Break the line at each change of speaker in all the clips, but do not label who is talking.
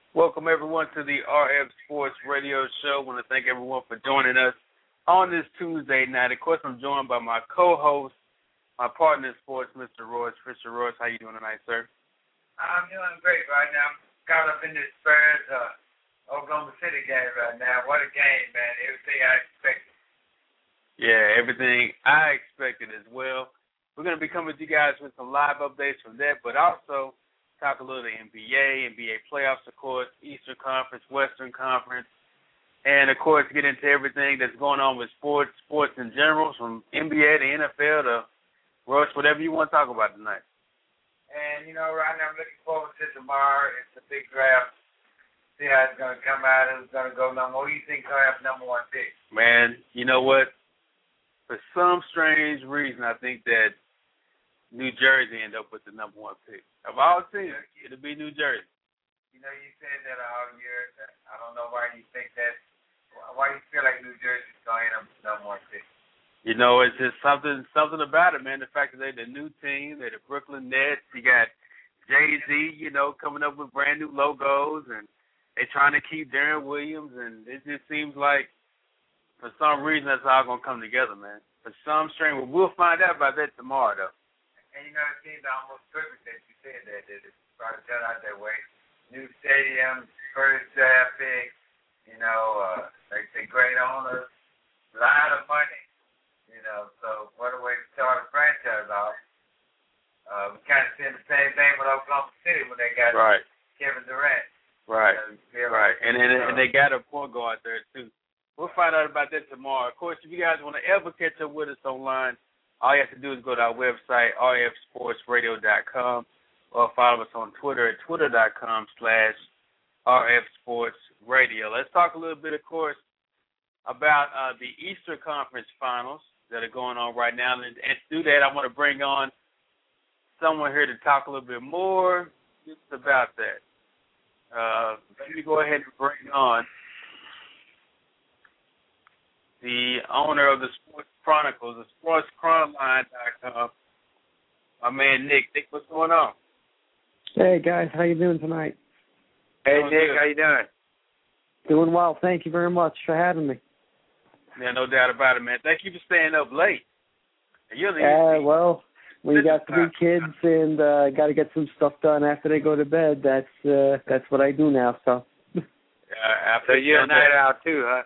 Welcome, everyone, to the RF Sports Radio Show. I want to thank everyone for joining us on this Tuesday night. Of course, I'm joined by my co-host, my partner in sports, Mr. Royce Fisher. Royce, how you doing tonight, sir?
I'm doing great right now. I'm caught up in this Spurs Oklahoma City game right now. What a game, man. Everything I expected.
Yeah, everything I expected as well. We're going to be coming to you guys with some live updates from that, but also talk a little NBA playoffs, of course, Eastern Conference, Western Conference, and, of course, get into everything that's going on with sports in general, from NBA to NFL to Royce, whatever you want to talk about tonight.
And, right now I'm looking forward to tomorrow. It's a big draft. See how it's going to come out. Who's going to go number one? Who do you think is going to have number one pick?
Man, you know what? For some strange reason, I think that New Jersey end up with the number one pick. Of all teams, it'll be New Jersey.
You said that all year. I don't know why you think that. Why you feel like New Jersey's going to end up with the number one pick?
It's just something about it, man. The fact that they're the new team, they're the Brooklyn Nets. You got Jay-Z, coming up with brand new logos, and they're trying to keep Darren Williams, and it just seems like for some reason that's all going to come together, man. For some strange, we'll find out about that tomorrow, though.
And, it seems almost perfect that you said that it's probably done out that way. New stadium, first draft pick, like the great owners, a lot of money, so what a way to start a franchise off. We kind of see the same thing with Oklahoma City when they got Kevin Durant.
Right, right. And they got a point guard there, too. We'll find out about that tomorrow. Of course, if you guys want to ever catch up with us online, all you have to do is go to our website, rfsportsradio.com, or follow us on Twitter at twitter.com/rfsportsradio. Let's talk a little bit, of course, about the Eastern Conference Finals that are going on right now. And to do that, I want to bring on someone here to talk a little bit more just about that. Let me go ahead and bring on the owner of the Sports Chronicles, the sportschronline.com, my man Nick. Nick, what's going on?
Hey, guys. How you doing tonight?
Hey, Nick. How you doing?
Doing well. Thank you very much for having me.
Yeah, no doubt about it, man. Thank you for staying up late.
Well, when you got 3 kids and got to get some stuff done after they go to bed, that's what I do now. So.
So you're a night owl too, huh?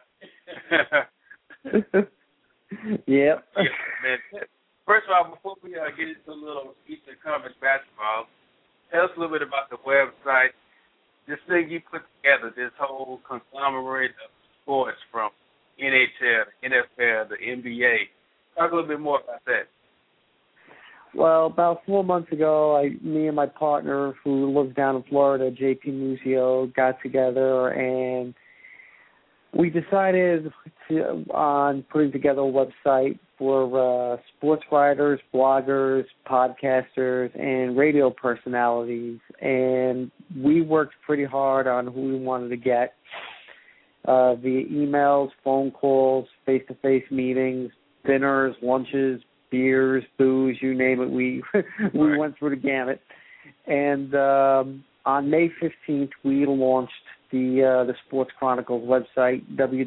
Yep.
Man. First of all, before we get into a little Eastern Conference basketball, tell us a little bit about the website, this thing you put together, this whole conglomerate of sports from NHL, the NFL, the NBA. Talk a little bit more about that.
Well, about 4 months ago, me and my partner, who lives down in Florida, JP Musio, got together and we decided on putting together a website for sports writers, bloggers, podcasters, and radio personalities. And we worked pretty hard on who we wanted to get via emails, phone calls, face-to-face meetings, dinners, lunches, beers, booze, you name it. We went through the gamut. And on May 15th, we launched the Sports Chronicles website,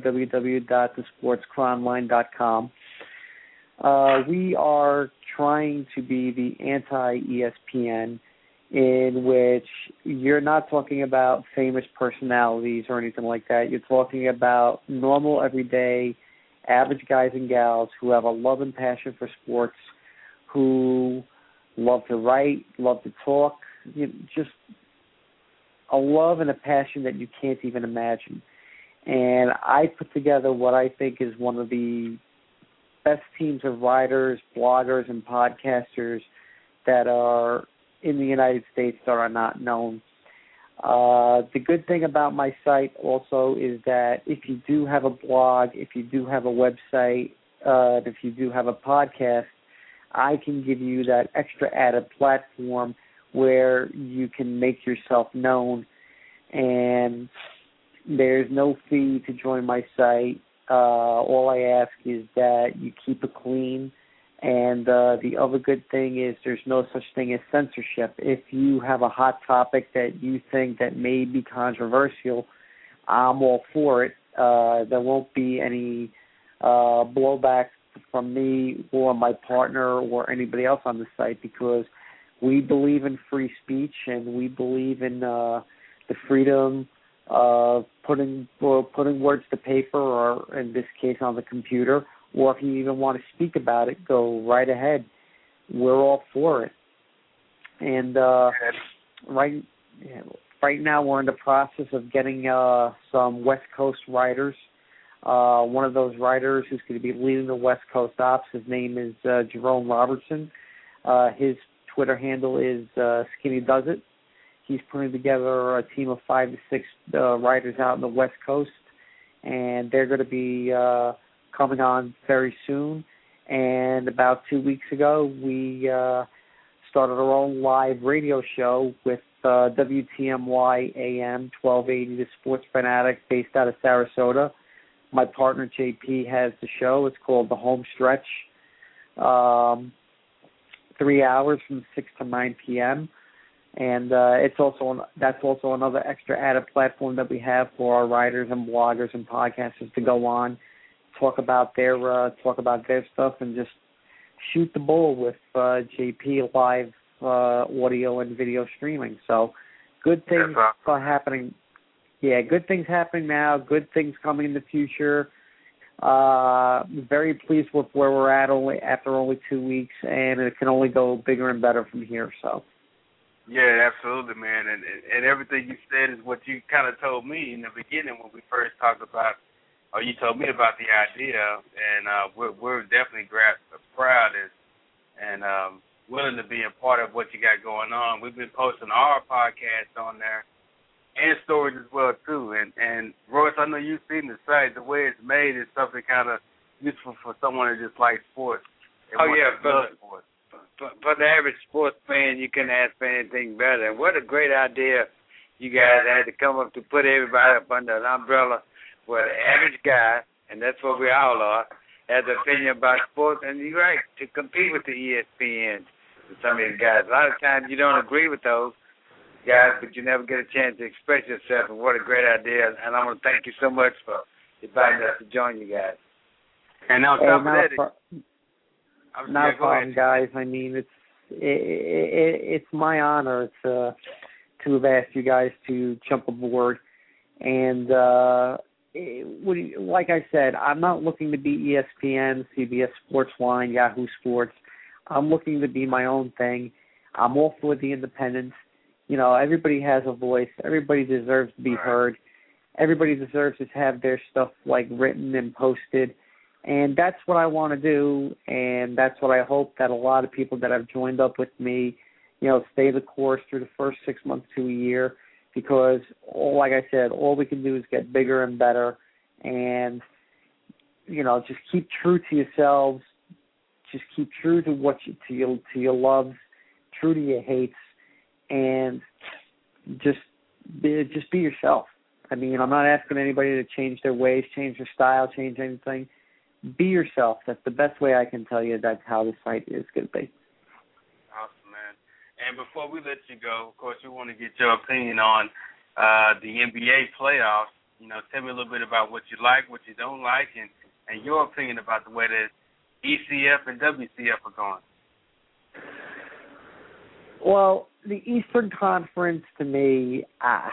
www.thesportschronline.com. We are trying to be the anti-ESPN, in which you're not talking about famous personalities or anything like that. You're talking about normal, everyday, average guys and gals who have a love and passion for sports, who love to write, love to talk, just a love and a passion that you can't even imagine. And I put together what I think is one of the best teams of writers, bloggers, and podcasters that are in the United States that are not known. The good thing about my site also is that if you do have a blog, if you do have a website, if you do have a podcast, I can give you that extra added platform where you can make yourself known, and there's no fee to join my site. All I ask is that you keep it clean And the other good thing is there's no such thing as censorship. If you have a hot topic that you think that may be controversial, I'm all for it. There won't be any blowback from me or my partner or anybody else on the site, because we believe in free speech and we believe in the freedom of putting words to paper, or in this case on the computer. Or if you even want to speak about it, go right ahead. We're all for it. And right now we're in the process of getting some West Coast writers. One of those writers who's going to be leading the West Coast ops, his name is Jerome Robertson. His Twitter handle is Skinny Does It. He's putting together a team of 5 to 6 writers out in the West Coast, and they're going to be coming on very soon. And about 2 weeks ago, we started our own live radio show with WTMY AM 1280, the Sports Fanatic, based out of Sarasota. My partner JP has the show. It's called The Home Stretch. 3 hours from 6 to 9 p.m. And that's also another extra added platform that we have for our writers and bloggers and podcasters to go on, talk about their stuff, and just shoot the bull with JP live audio and video streaming. So good things are happening. Yeah, good things happening now. Good things coming in the future. Very pleased with where we're at after only 2 weeks, and it can only go bigger and better from here. So.
Yeah, absolutely, man. And everything you said is what you kind of told me in the beginning when we first talked about, or you told me about the idea, and we're definitely proud and willing to be a part of what you got going on. We've been posting our podcast on there and stories as well, too. And Royce, I know you've seen the site. The way it's made is something kind of useful for someone who just likes sports.
Oh, yeah, for the average sports fan, you couldn't ask for anything better. And what a great idea you guys had to come up to put everybody up under an umbrella where the average guy, and that's what we all are, has an opinion about sports. And you're right, to compete with the ESPN, with some of these guys. A lot of times you don't agree with those guys, but you never get a chance to express yourself. And what a great idea. And I want to thank you so much for inviting us to join you guys.
And on top of that,
not a problem, guys. I mean, it's my honor to have asked you guys to jump aboard. And like I said, I'm not looking to be ESPN, CBS Sportsline, Yahoo Sports. I'm looking to be my own thing. I'm all for the independence. You know, everybody has a voice. Everybody deserves to be heard. Everybody deserves to have their stuff written and posted. And that's what I want to do, and that's what I hope that a lot of people that have joined up with me, stay the course through the first 6 months to a year, because, like I said, all we can do is get bigger and better, and, just keep true to yourselves, just keep true to to your loves, true to your hates, and just be yourself. I mean, I'm not asking anybody to change their ways, change their style, change anything. Be yourself. That's the best way I can tell you that's how the site is going to be.
Awesome, man. And before we let you go, of course, we want to get your opinion on the NBA playoffs. Tell me a little bit about what you like, what you don't like, and your opinion about the way that ECF and WCF are going.
Well, the Eastern Conference, to me,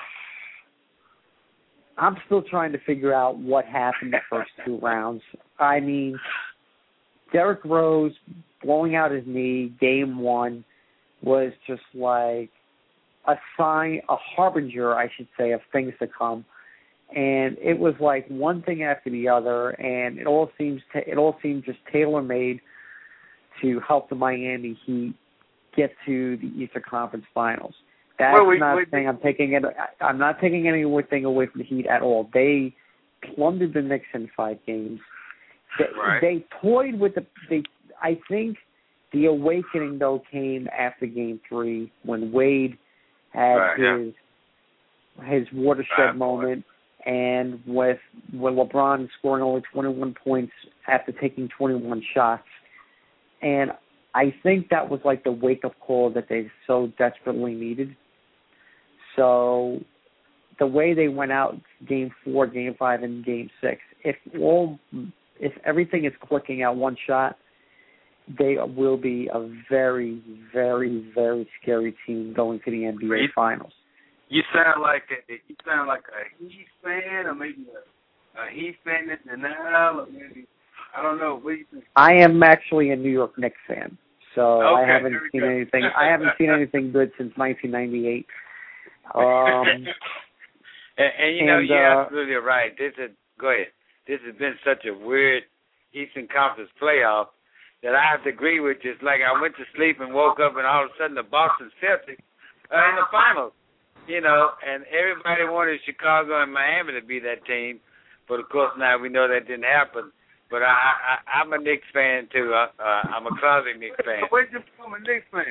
I'm still trying to figure out what happened the first 2 rounds. I mean, Derrick Rose blowing out his knee, game 1, was just like a sign, a harbinger, I should say, of things to come. And it was like one thing after the other, and it all seemed just tailor-made to help the Miami Heat get to the Eastern Conference Finals. That's not saying I'm not taking anything away from the Heat at all. They plundered the Knicks in 5 games. They toyed with I think the awakening, though, came after Game 3 when Wade had his watershed moment, and when LeBron scoring only 21 points after taking 21 shots. And I think that was like the wake-up call that they so desperately needed. So the way they went out Game 4, Game 5, and Game 6, if everything is clicking at one shot, they will be a very, very, very scary team going to the NBA Finals.
You sound like a Heat fan, or maybe a Heat fan in denial, or maybe I don't know. What do you think?
I am actually a New York Knicks fan, so
okay,
I haven't seen anything. I haven't seen anything good since 1998.
And you know, you're absolutely right. Go ahead. This has been such a weird Eastern Conference playoff that I have to agree with you. It's like I went to sleep and woke up, and all of a sudden the Boston Celtics are in the finals. You know, and everybody wanted Chicago and Miami to be that team, but of course now we know that didn't happen. But I'm a Knicks fan too. I'm a closet Knicks fan.
Where'd you become a Knicks fan?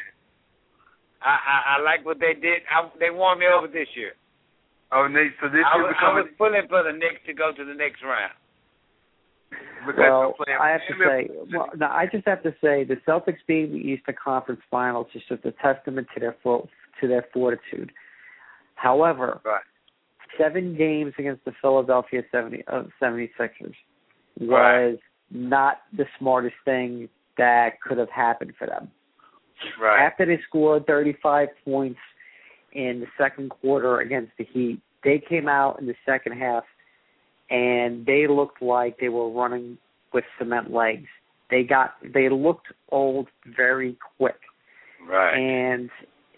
I like what they did. They won me over this year.
Oh, so this year
I was pulling for the Knicks to go to the next round.
Well, I just have to say the Celtics being the Eastern Conference Finals is just a testament to their fortitude. However, 7 games against the Philadelphia 76ers was not the smartest thing that could have happened for them.
Right.
After they scored 35 points in the second quarter against the Heat, they came out in the second half and they looked like they were running with cement legs. They looked old very quick.
Right.
And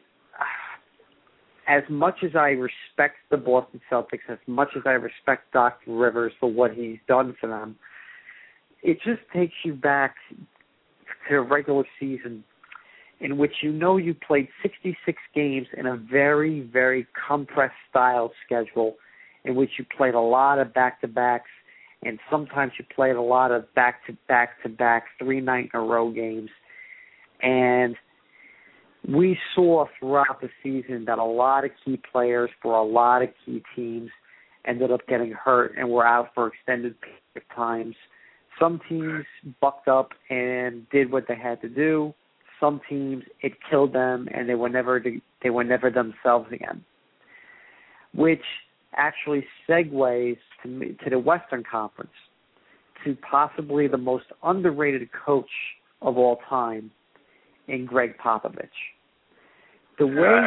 as much as I respect the Boston Celtics, as much as I respect Doc Rivers for what he's done for them, it just takes you back to a regular season in which you played 66 games in a very, very compressed style schedule in which you played a lot of back-to-backs, and sometimes you played a lot of back-to-back 3-night-in-a-row games. And we saw throughout the season that a lot of key players for a lot of key teams ended up getting hurt and were out for extended periods of times. Some teams bucked up and did what they had to do. Some teams, it killed them, and they were never themselves again, which actually segues to the Western Conference, to possibly the most underrated coach of all time in Greg Popovich. The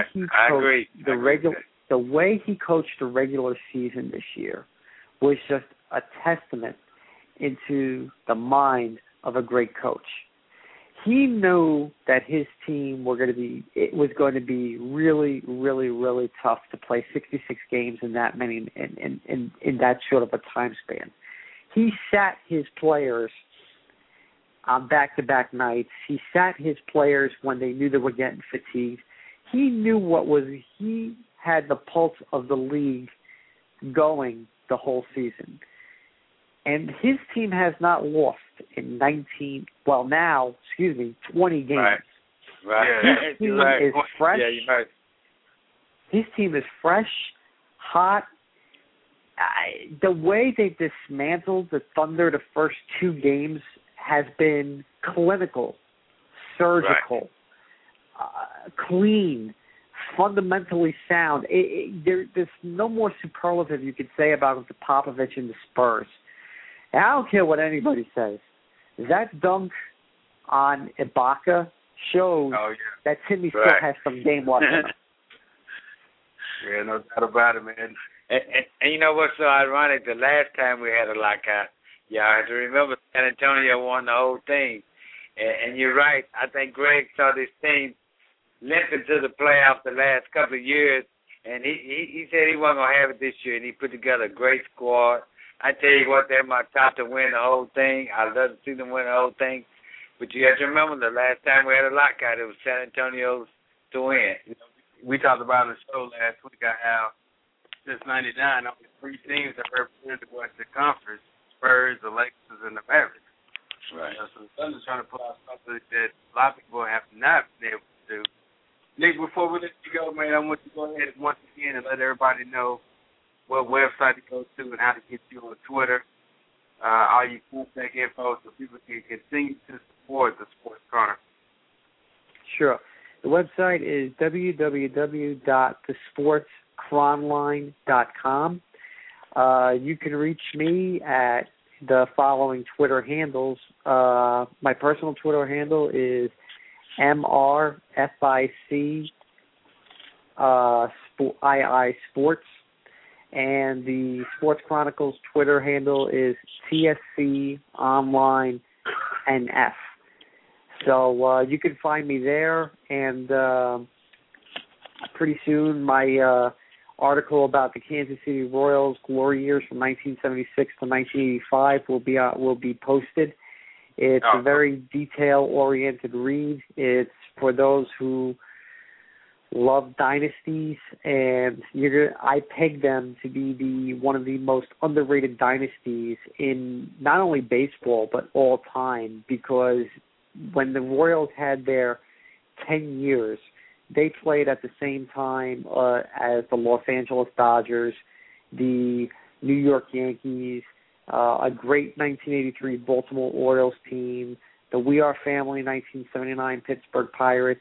way he coached the regular season this year was just a testament into the mind of a great coach. He knew that his team was going to be really, really, really tough to play 66 games in that many in that short of a time span. He sat his players on back-to-back nights. He sat his players when they knew they were getting fatigued. He had the pulse of the league going the whole season. And his team has not lost in 20 games.
Right.
His team is fresh.
Yeah, you're right.
His team is fresh, hot. The way they dismantled the Thunder the first 2 games has been clinical, surgical, clean, fundamentally sound. There's no more superlative you could say about the Popovich and the Spurs. And I don't care what anybody says. That dunk on Ibaka shows that Timmy still has some game left in him.
Yeah, no doubt about it, man.
And you know what's so ironic? The last time we had a lockout, y'all have to remember San Antonio won the whole thing. And you're right. I think Greg saw this team limping to the playoffs the last couple of years, and he said he wasn't going to have it this year, and he put together a great squad. I tell you what, they're my top to win the whole thing. I'd love to see them win the whole thing. But you have to remember the last time we had a lockout, it was San Antonio's to win.
We talked about on the show last week how since '99, only 3 teams have represented the Western Conference: Spurs, the Lakers, and the Mavericks.
Right.
So the Thunder's trying to pull out something that a lot of people have not been able to do. Nick, before we let you go, man, I want you to go ahead once again and let everybody know what website to go to and how to get you on Twitter, all your contact info so people can continue to support the Sports Chronicle?
Sure. The website is www.thesportschronline.com. You can reach me at the following Twitter handles. My personal Twitter handle is MRFIC II Sports, and the Sports Chronicles Twitter handle is TSC Online NF. So you can find me there, and pretty soon my article about the Kansas City Royals glory years from 1976 to 1985 will be posted. It's a very detail-oriented read. It's for those who love dynasties, and I peg them to be one of the most underrated dynasties in not only baseball but all time, because when the Royals had their 10 years, they played at the same time as the Los Angeles Dodgers, the New York Yankees, a great 1983 Baltimore Orioles team, the We Are Family 1979 Pittsburgh Pirates,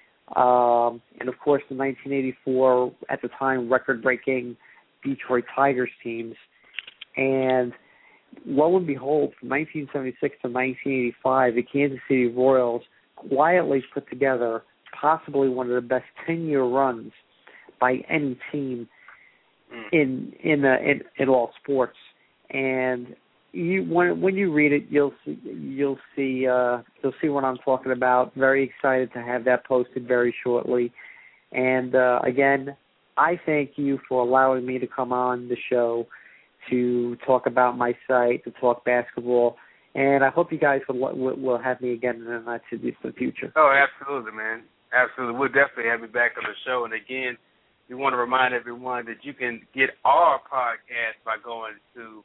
and of course the 1984, at the time, record-breaking Detroit Tigers teams. And lo and behold, from 1976 to 1985, the Kansas City Royals quietly put together possibly one of the best 10-year runs by any team in all sports. And when you read it, you'll see what I'm talking about. Very excited to have that posted very shortly. And again, I thank you for allowing me to come on the show to talk about my site, to talk basketball. And I hope you guys will have me again in the not too distant future.
Oh, absolutely, man. Absolutely. We'll definitely have you back on the show. And again, we want to remind everyone that you can get our podcast by going to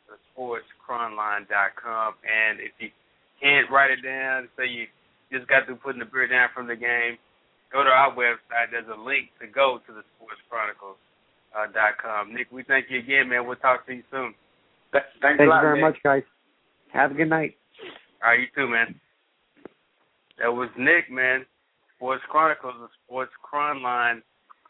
thesportschronline.com. And if you can't write it down, say you just got through putting the beer down from the game, go to our website. There's a link to go to the sportschronicles.com. Nick, we thank you again, man. We'll talk to you soon.
Thank you very much, guys. Have a good night.
All right, you too, man. That was Nick, man. Sports Chronicles, the sportschronline.com.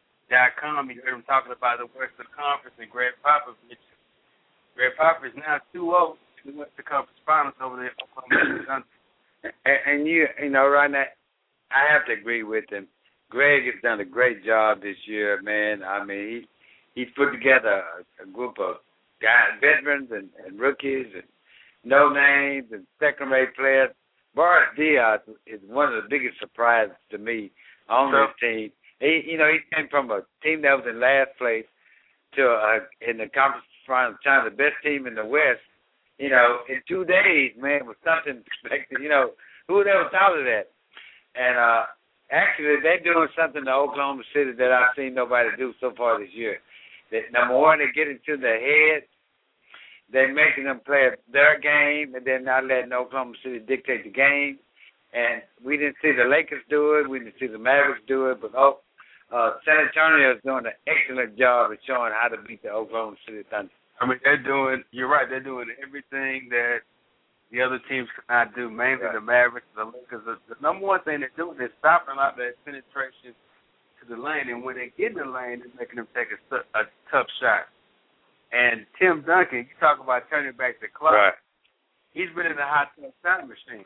You heard him talking about the Western Conference and Greg Popovich. Greg Popovich is now 2-0 in the Western Conference Finals over there at Oklahoma Thunder.
And you know, right now, I have to agree with him. Greg has done a great job this year, man. I mean, he's put together a group of guys, veterans and rookies and no names and second-rate players. Boris Diaz is one of the biggest surprises to me on this team. He came from a team that was in last place to in the conference finals, China, the best team in the West. You know, in 2 days, man, was something expected. You know, who would ever thought of that? And actually, they're doing something to Oklahoma City that I've seen nobody do so far this year. That, number one, they get into their head. They're making them play their game, and they're not letting Oklahoma City dictate the game. And we didn't see the Lakers do it. We didn't see the Mavericks do it. But San Antonio is doing an excellent job of showing how to beat the Oklahoma City Thunder.
I mean, you're right, they're doing everything that the other teams cannot do, mainly the Mavericks, the Lakers. The number one thing they're doing is stopping out that penetration to the lane. And when they get in the lane, it's making them take a tough shot. And Tim Duncan, you talk about turning back the clock.
Right.
He's been in the hot tub time machine.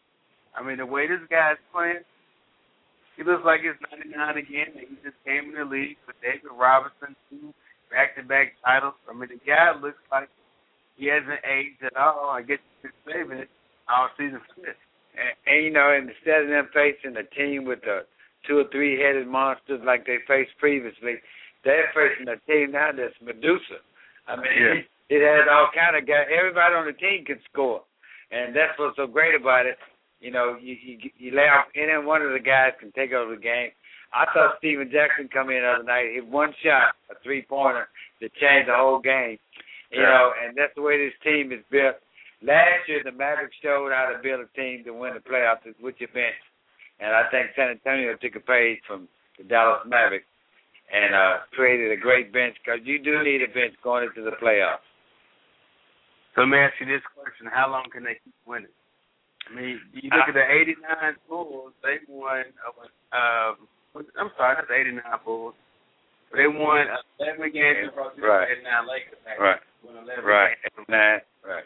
I mean, the way this guy's playing, he looks like he's 99 again. And he just came in the league with David Robinson, 2 back-to-back titles. I mean, the guy looks like he hasn't aged at all. I guess he's been saving it all season for this.
And you know, instead of them facing a team with the 2 or 3-headed monsters like they faced previously, they're facing a team now that's Medusa. I mean, it has all kind of guys. Everybody on the team can score, and that's what's so great about it. You know, you lay off any one of the guys can take over the game. I saw Steven Jackson come in the other night, hit one shot, a 3-pointer, to change the whole game. You know, and that's the way this team is built. Last year, the Mavericks showed how to build a team to win the playoffs with your bench, and I think San Antonio took a page from the Dallas Mavericks and created a great bench, because you do need a bench going into the playoffs.
So let me ask you this question. How long can they keep winning? I mean, you look at the '89 Bulls. They won. I'm sorry, that's the '89 Bulls. But they won 11 games across the '89 Lakers.
Right. Right. Right.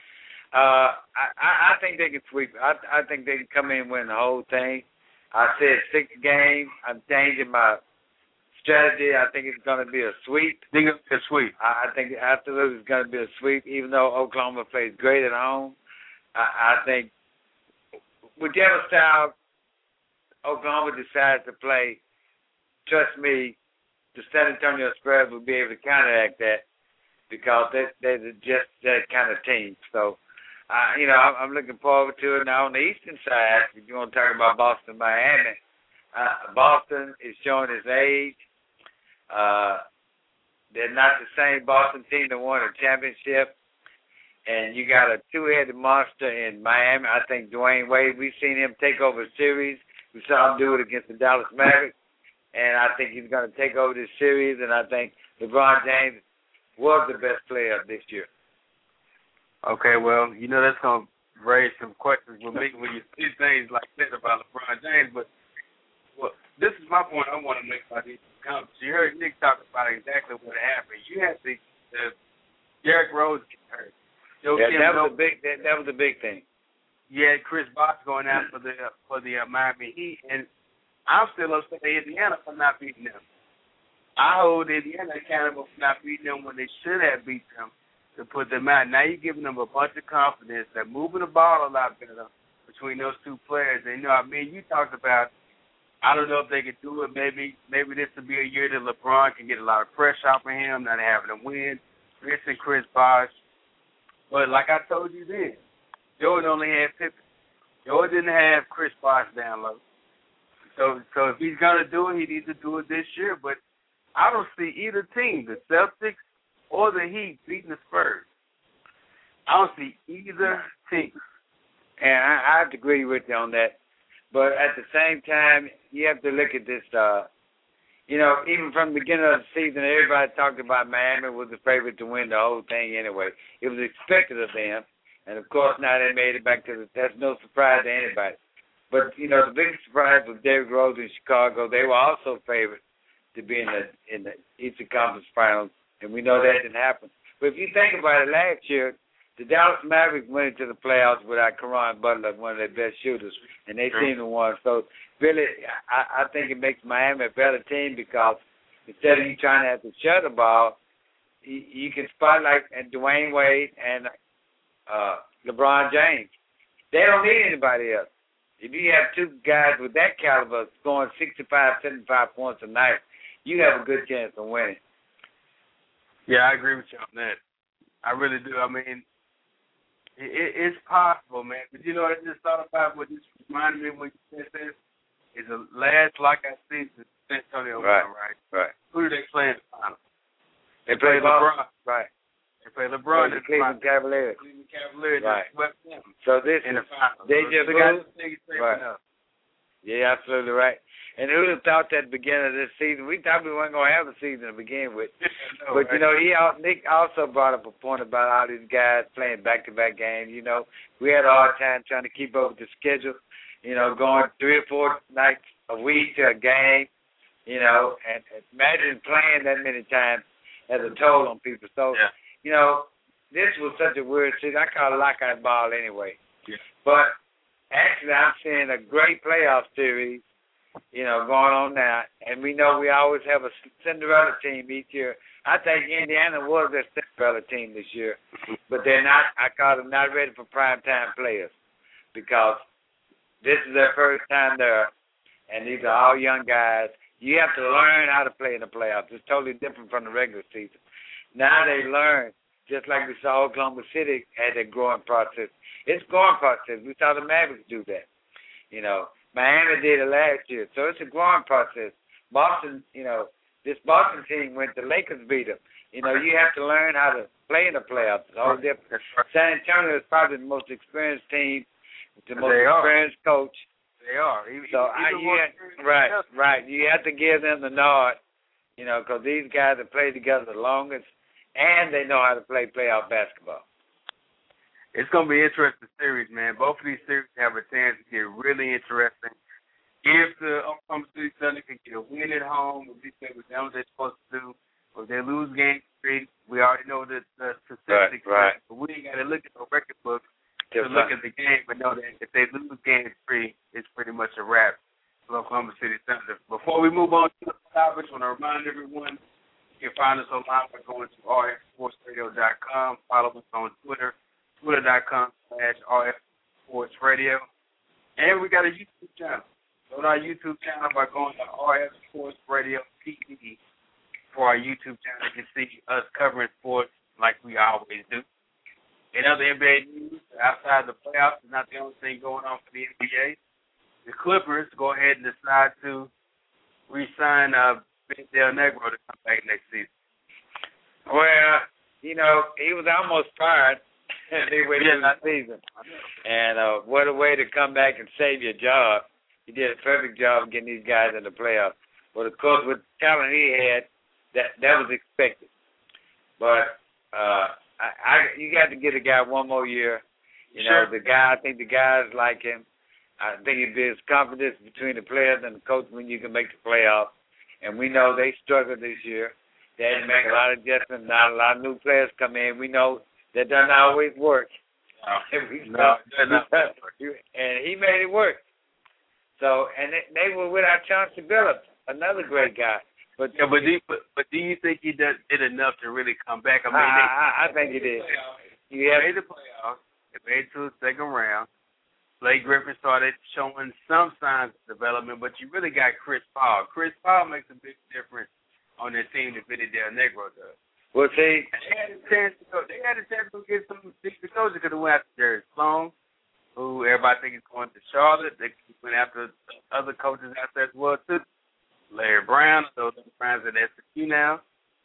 I think they can sweep. I think they can come in and win the whole thing. I said 6 games. I'm changing my strategy. I think it's going to be a sweep.
Think it's a sweep.
I think absolutely it's going to be a sweep, even though Oklahoma plays great at home. I think whichever style Oklahoma decides to play, trust me, the San Antonio Spurs will be able to counteract that because they're just that kind of team. So, I'm looking forward to it. Now, on the eastern side, if you want to talk about Boston, Miami, Boston is showing its age. They're not the same Boston team that won a championship. And you got a two-headed monster in Miami. I think Dwayne Wade, we've seen him take over a series. We saw him do it against the Dallas Mavericks. And I think he's going to take over this series. And I think LeBron James was the best player this year.
Okay, well, that's going to raise some questions with me when you see things like this about LeBron James. But this is my point I want to make about these comments. You heard Nick talk about exactly what happened. You had the Derrick Rose get hurt.
That was a big thing.
You had Chris Bosh going out for the Miami Heat, and I'm still upset at Indiana for not beating them. I hold Indiana accountable for not beating them when they should have beat them to put them out. Now you're giving them a bunch of confidence. They're moving the ball a lot better between those two players. And you talked about, I don't know if they could do it. Maybe this will be a year that LeBron can get a lot of pressure off of him, not having to win. Missing Chris Bosh. But like I told you then, Jordan only had Pippen. Jordan didn't have Chris Bosh down low. So if he's going to do it, he needs to do it this year. But I don't see either team, the Celtics or the Heat, beating the Spurs. I don't see either team.
And I have to agree with you on that. But at the same time, you have to look at this. Even from the beginning of the season, everybody talked about Miami was the favorite to win the whole thing anyway. It was expected of them. And, of course, now they made it back to that's no surprise to anybody. But, the biggest surprise was Derrick Rose in Chicago. They were also favored to be in the Eastern Conference Finals, and we know that didn't happen. But if you think about it, last year, the Dallas Mavericks went into the playoffs without Caron Butler, one of their best shooters, and they seemed to win. So, really, I think it makes Miami a better team because instead of you trying to have to shut the ball, you can spotlight Dwayne Wade and LeBron James. They don't need anybody else. If you have two guys with that caliber scoring 65, 75 points a night, you have a good chance of winning.
Yeah, I agree with you on that. I really do. I mean, it's possible, man. But I just thought about what this reminded me when you said this. Is the last lockout season San Antonio won, right?
Right.
Who do they play in the finals?
They play
LeBron.
Right.
They play LeBron in the
Cleveland Cavaliers.
Cleveland Cavaliers
right.
swept them.
So this
in the finals.
They just moved.
Right.
Yeah, absolutely right. And who would have thought that at the beginning of this season? We thought we weren't going to have a season to begin with. But, Nick also brought up a point about all these guys playing back-to-back games. We had a hard time trying to keep up with the schedule. Going 3 or 4 nights a week to a game, and imagine playing that many times has a toll on people. So, this was such a weird season. I call it lockout ball anyway.
Yeah.
But actually, I'm seeing a great playoff series, going on now. And we know we always have a Cinderella team each year. I think Indiana was their Cinderella team this year. But they're not, I call them not ready for primetime players because this is their first time there, and these are all young guys. You have to learn how to play in the playoffs. It's totally different from the regular season. Now they learn, just like we saw Oklahoma City had their growing process. It's a growing process. We saw the Mavericks do that. Miami did it last year. So it's a growing process. Boston, this Boston team went, the Lakers beat them. You have to learn how to play in the playoffs. It's all different. San Antonio is probably the most experienced team, the most experienced coach.
They are.
Right. You have to give them the nod, because these guys have played together the longest, and they know how to play playoff basketball.
It's going to be an interesting series, man. Both of these series have a chance to get really interesting. If the Oklahoma City Thunder can get a win at home, if they do what they're supposed to do, or if they lose game 3, we already know the statistics.
Right.
But we ain't got to look at the record book to look at the game, but know that if they lose game 3, it's pretty much a wrap for Oklahoma City Thunder. Before we move on to the topics, I want to remind everyone you can find us online by going to rfsportsradio.com. Follow us on Twitter. Twitter.com/RFSportsRadio. And we got a YouTube channel. Go to our YouTube channel by going to RF Sports Radio TV for our YouTube channel. You can see us covering sports like we always do. In other NBA news, outside the playoffs is not the only thing going on for the NBA. The Clippers go ahead and decide to re-sign Ben Del Negro to come back next season.
Well, he was almost fired. They went through the season. And what a way to come back and save your job. He did a perfect job of getting these guys in the playoffs. But, of course, with the talent he had, that was expected. But you got to get a guy one more year. I think the guys like him. I think it builds confidence between the players and the coach when you can make the playoffs. And we know they struggled this year. They had to make a lot of adjustments. Not a lot of new players come in. We know that doesn't always work.
No,
and he made it work. So, and they were without Chauncey Billups, another great guy. But
do you think he did enough to really come back? I mean,
I think he did.
He made the playoffs. They made it to the second round. Blake Griffin started showing some signs of development, but you really got Chris Paul. Chris Paul makes a big difference on their team that Vinny Del Negro does.
Well, see,
they had a chance to go get some decent coaches. Could have went after Jerry Sloan, who everybody thinks is going to Charlotte. They went after other coaches out there as well too. Larry Brown, those Browns at SMU now.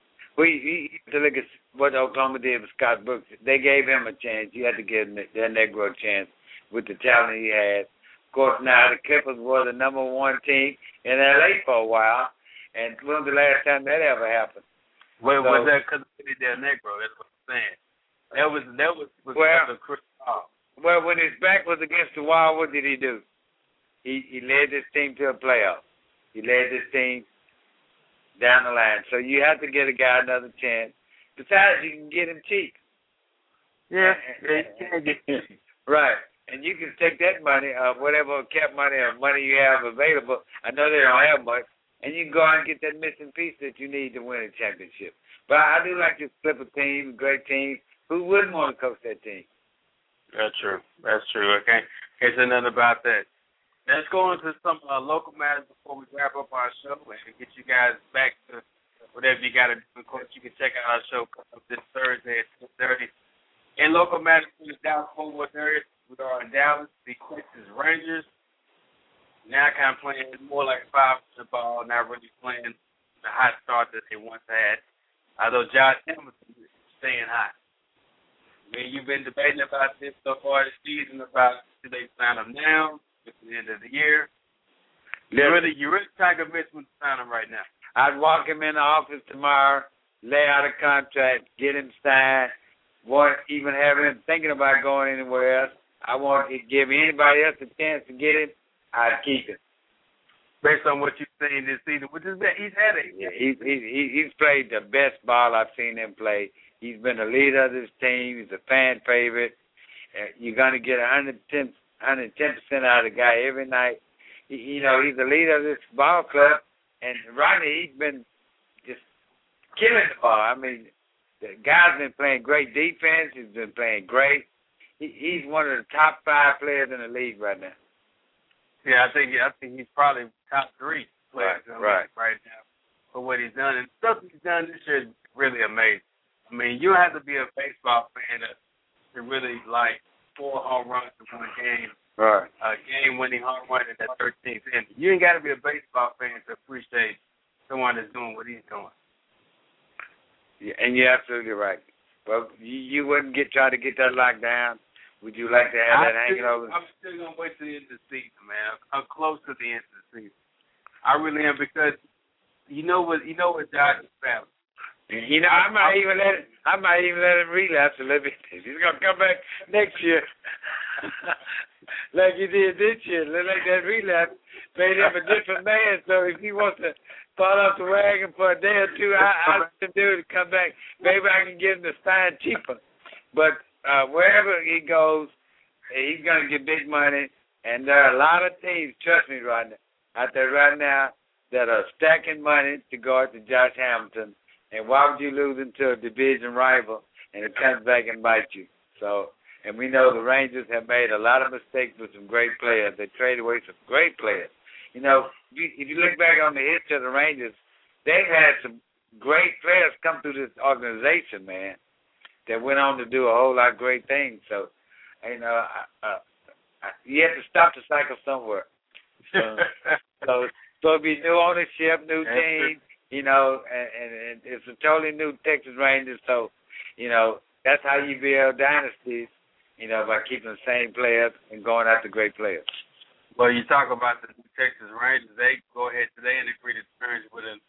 You have to look at what Oklahoma did with Scott Brooks. They gave him a chance. You had to give Del Negro a chance with the talent he had. Of course, now the Clippers were the number 1 team in LA for a while, and when was the last time that ever happened?
Was that because of Del Negro? That's what I'm saying. That was because of Chris Paul.
Well, when his back was against the wall, what did he do? He led this team to a playoff. He led this team down the line. So you have to get a guy another chance. Besides, you can get him cheap.
Yeah, you can get cheap.
Right. And you can take that money, whatever cap money or money you have available. I know they don't have much. And you can go out and get that missing piece that you need to win a championship. But I do like this Clipper team, great team. Who wouldn't want to coach that team?
That's true. Okay. Can't say nothing about that. Let's go into some local matters before we wrap up our show and get you guys back to whatever you got to do. Of course, you can check out our show this Thursday at 2:30. In local matters in the Dallas-Fort Worth area, we are in Dallas, the Texas Rangers. Now kind of playing more like 5 ball, not really playing the hot start that they once had. Although Josh Hamilton is staying hot. I mean, you've been debating about this so far this season about should they sign him now at the end of the year. You're really trying to convince him to sign him right now.
I'd walk him in the office tomorrow, lay out a contract, get him signed, won't even have him thinking about going anywhere else. I won't give anybody else a chance to get him. I'd keep him.
Based on what you've seen this season, which is that he's had it.
Yeah, he's played the best ball I've seen him play. He's been the leader of this team. He's a fan favorite. You're going to get 110% out of the guy every night. He's the leader of this ball club. And Ronnie, he's been just killing the ball. I mean, the guy's been playing great defense. He's been playing great. He's one of the top 5 players in the league right now.
Yeah, I think he's probably top 3 players right now for what he's done. And stuff he's done this year is really amazing. I mean, you have to be a baseball fan to really like 4 home runs in one game.
Right.
A game-winning home run in that 13th inning. You ain't got to be a baseball fan to appreciate someone that's doing what he's doing.
Yeah, and you're absolutely right. But you wouldn't try to get that locked down. Would you like to have that hanging over?
I'm still going to wait till the end of the season, man. I'm close to the end of the season. I really am, because you know what Josh is about.
You know, I might even let him relapse a little bit. He's gonna come back next year, like he did this year. Like that relapse made him a different man. So if he wants to fall off the wagon for a day or two, I let him do it to come back. Maybe I can get him to sign cheaper. But wherever he goes, he's gonna get big money. And there are a lot of teams, trust me, Rodney, out there right now that are stacking money to guard to Josh Hamilton. And why would you lose him to a division rival and it comes back and bite you? So, and we know the Rangers have made a lot of mistakes with some great players. They traded away some great players. You know, if you look back on the history of the Rangers, they've had some great players come through this organization, man, that went on to do a whole lot of great things. So, you know, you have to stop the cycle somewhere. So it'll be new ownership, new team. You know, and it's a totally new Texas Rangers. So, you know, that's how you build dynasties, you know, by keeping the same players and going after great players.
Well, you talk about the Texas Rangers. They go ahead today and agree to terms with an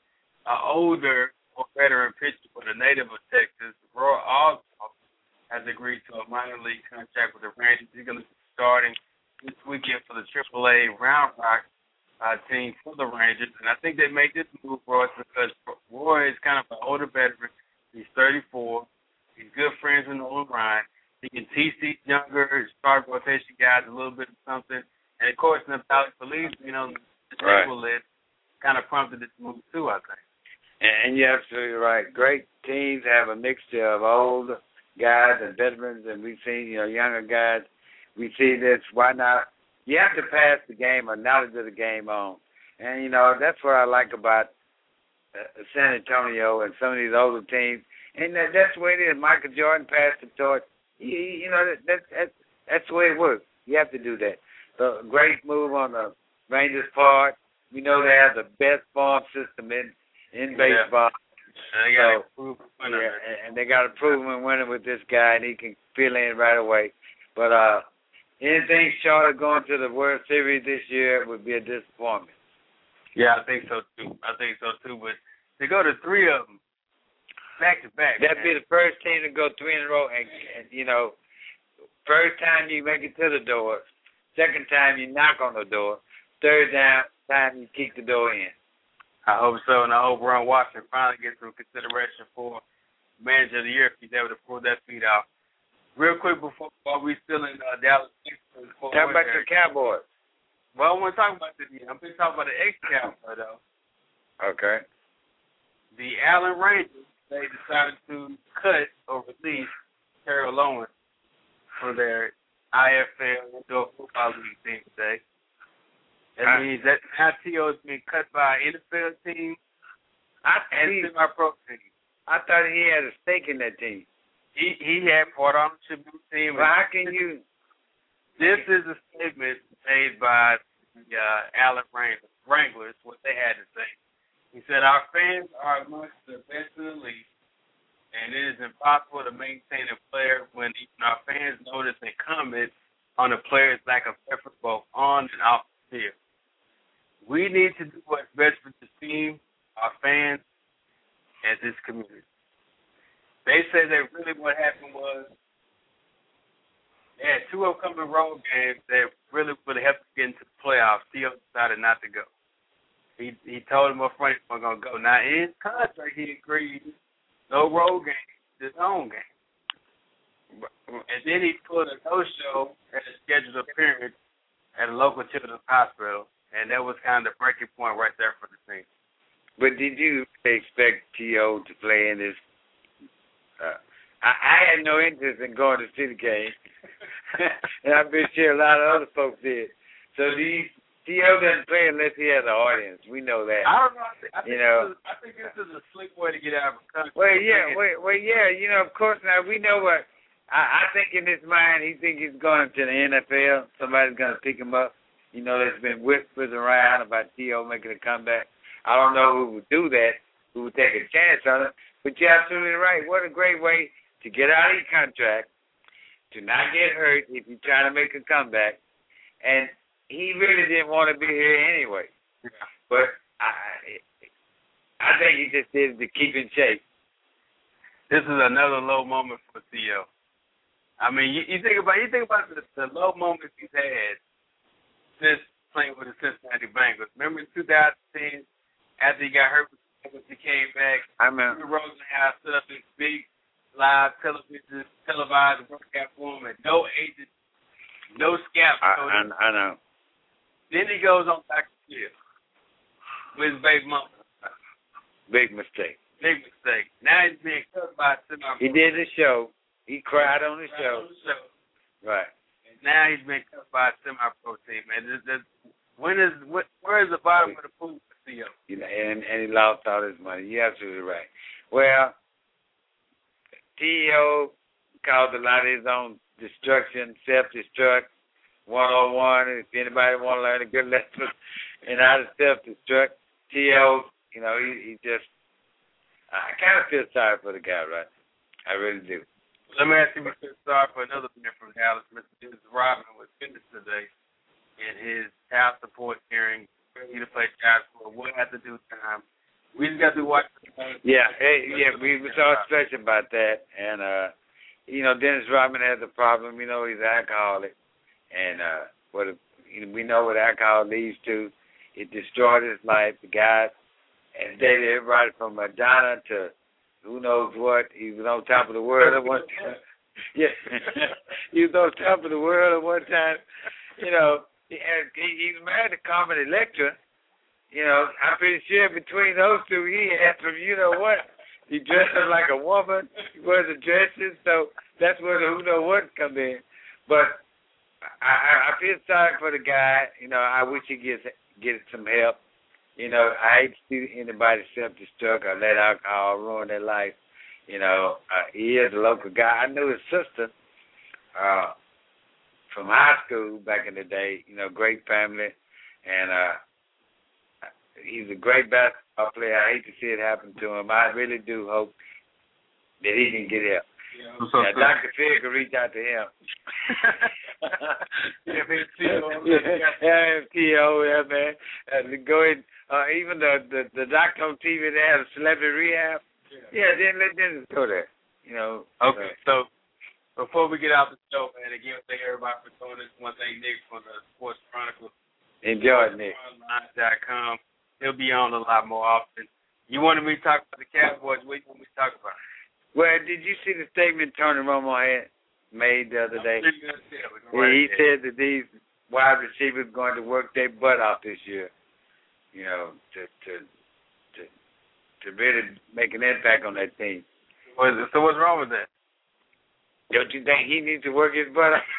older or veteran pitcher, but a native of Texas. Roy Oswalt has agreed to a minor league contract with the Rangers. He's going to be starting this weekend for the AAA Round Rock team for the Rangers, and I think they made this move for us because Roy is kind of an older veteran. He's 34. He's good friends with Nolan Ryan. He can teach these younger start rotation guys a little bit of something. And of course, Natalie Feliz, you know, the table list kind of prompted this move too, I think.
And you're absolutely right. Great teams have a mixture of old guys and veterans, and we've seen, you know, younger guys. We see this. Why not? You have to pass the game or knowledge of the game on. And, you know, that's what I like about San Antonio and some of these older teams. And that's the way it is. Michael Jordan passed the torch. You know, that's the way it works. You have to do that. So, great move on the Rangers' part. We know they have the best farm system in baseball.
And they got to prove winner.
Yeah, and they got to prove him winner with this guy, and he can fill in right away. But, anything short of going to the World Series this year would be a disappointment.
Yeah, I think so, too. But to go to three of them back-to-back.
That'd be the first team to go 3 in a row. And, you know, first time you make it to the door. Second time you knock on the door. Third time you kick the door in.
I hope so, and I hope Ron Washington finally gets some consideration for Manager of the Year if he's able to pull that feat out. Real quick while we still in Dallas.
Talk about your Cowboys.
Well, I want to talk about this. I'm going to talk about the ex-Cowboy, though.
Okay.
The Allen Rangers, they decided to cut or release Terrell Owens for their IFL Indoor Football League team today. That means that now T.O. is being cut by an NFL team and semi-pro team.
I thought he had a stake in that team.
He had part ownership in the team.
Well, how can you?
This is a statement made by the Allen Wranglers, what they had to say. He said, "Our fans are amongst the best in the league, and it is impossible to maintain a player when even our fans notice and comment on a player's lack of effort both on and off the field. We need to do what's best for this team, our fans, and this community." They said that really what happened was they had 2 upcoming road games that really would have helped get into the playoffs. Theo decided not to go. He told him up front he wasn't going to go. Now, in his contract, he agreed no road games, his own game. And then he pulled a no-show at a scheduled appearance at a local children's hospital, and that was kind of the breaking point right there for the team.
But did you expect T.O. to play in this? I had no interest in going to see the game, and I'm pretty sure a lot of other folks did. So T.O. doesn't play unless he has an audience. We know that.
I don't know. I think this is a slick way to get out of a country.
Well, yeah. You know, of course. Now we know what. I think in his mind, he thinks he's going to the NFL. Somebody's going to pick him up. You know, there's been whispers around about T.O. making a comeback. I don't know who would do that, who would take a chance on it. But you're absolutely right. What a great way to get out of your contract, to not get hurt if you try to make a comeback. And he really didn't want to be here anyway. But I think he just did it to keep in shape.
This is another low moment for Theo. I mean, you think about the low moments he's had since playing with the Cincinnati Bengals. Remember in 2010, after he got hurt with the Bengals, he came back.
I remember.
Rosenhaus stood up his big live television, televised workout for him, and no agent, no scouts.
I know.
Then he goes on back to the field with his baby mama.
Big mistake.
Now he's being cut by a semi-pro.
He did the show. He cried on the show. Right.
And now he's been cut by a semi-pro team. And where is the bottom of the pool for Theo?
You know, and he lost all his money. You're absolutely right. Well, Theo caused a lot of his own destruction, self-destruct, one-on-one. If anybody want to learn a good lesson in how to self-destruct, Theo, you know, he just, I kind of feel sorry for the guy, right? I really do.
Let me ask you if you feel sorry for another man from Dallas. Mr. Dennis Rodman was finished today in his house support hearing. He to play child support. We'll have to do time. We just got to watch.
Yeah, we were so special about that. And, you know, Dennis Rodman has a problem. You know, he's an alcoholic. And we know what alcohol leads to. It destroyed his life. The guy and dated everybody from Madonna to who knows what. He was on top of the world at one time. Yeah, he was on top of the world at one time. You know, he's married to Carmen Electra. You know, I'm pretty sure between those two, he had some, you know what. He dressed up like a woman. He wears the dresses, so that's where the who knows what come in. But I feel sorry for the guy. You know, I wish he gets some help. You know, I hate to see anybody self-destruct or let alcohol ruin their life. You know, he is a local guy. I knew his sister from high school back in the day. You know, great family. And he's a great basketball player. I hate to see it happen to him. I really do hope that he can get help. Yeah, Dr. Phil can reach out to him. Theo, yeah, man. Go ahead. Even the doctor on TV that has a celebrity rehab. Yeah, then let them go there. You know.
Okay, so before we get out the show, man, again, thank everybody for joining us. One thing, Nick from the Sports Chronicle.
Enjoy it, Nick.
Online.com. He'll be on a lot more often. You wanted me to talk about the Cowboys. What do you want me to talk about?
Well, did you see the statement Tony Romo had made the other day? He said that these wide receivers are going to work their butt off this year, you know, to really make an impact on that team.
So what's wrong with that?
Don't you think he needs to work his butt off?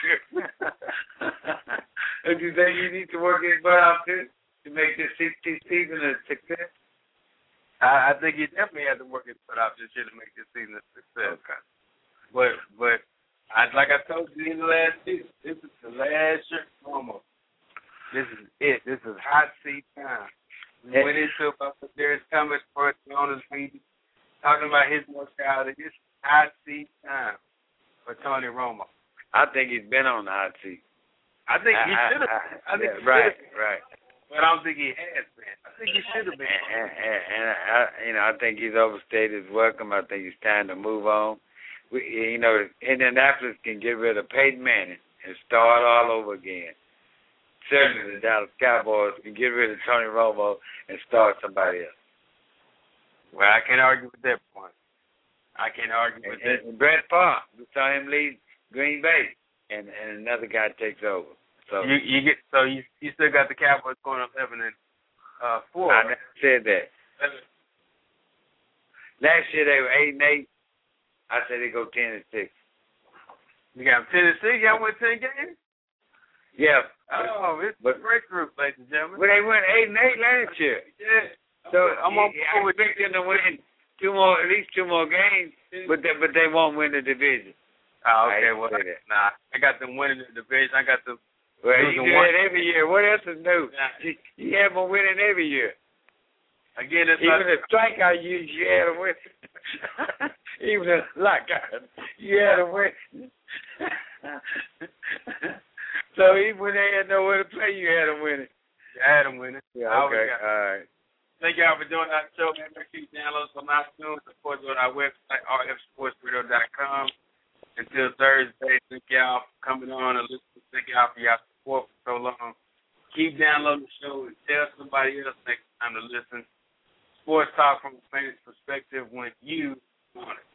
Don't you think he needs to work his butt off to make this season a success?
I think he definitely had to work his butt off this year to make this season a success.
Okay.
But like I told you in the last season, this is the last year almost. This is it. This is hot seat time. We went into about Darius Thomas first on his meeting, talking about his mortality. This is hot seat time for Tony Romo.
I think he's been on the hot seat.
I think he should have.
Right.
But I don't think he has been. I think he should have been.
And I think he's overstayed his welcome. I think it's time to move on. Indianapolis can get rid of Peyton Manning and start all over again. Certainly the Dallas Cowboys can get rid of Tony Romo and start somebody else.
Well, I can't argue with that point. I can't argue with that.
And Brett Favre, we saw him leave Green Bay, and another guy takes over. So you still got the Cowboys going 11-4. I never said that. Last year they were 8-8. I said they go 10-6.
You got 10-6. Y'all went 10 games.
Yeah.
Oh, it's a great group, ladies and gentlemen.
Well, they went 8-8 last year.
Yeah.
So I expect them to win at least two more games, but they won't win the division.
Oh, okay. Well, nah, I got them winning the division. I got them.
Well, you do that every year. What else is new? You have them winning every year.
Again,
even a strikeout, you had them winning. Even a lockout, you had them winning. So even when they had nowhere to play, you had them winning.
I had them winning.
Yeah, okay, all right.
Thank y'all for joining our show. Make sure you download us on iTunes, of course, on our website, rfsportsradio.com. Until Thursday, thank y'all for coming on and listening. Thank y'all for y'all support for so long. Keep downloading the show and tell somebody else next time to listen. Sports talk from a fan's perspective when you want it.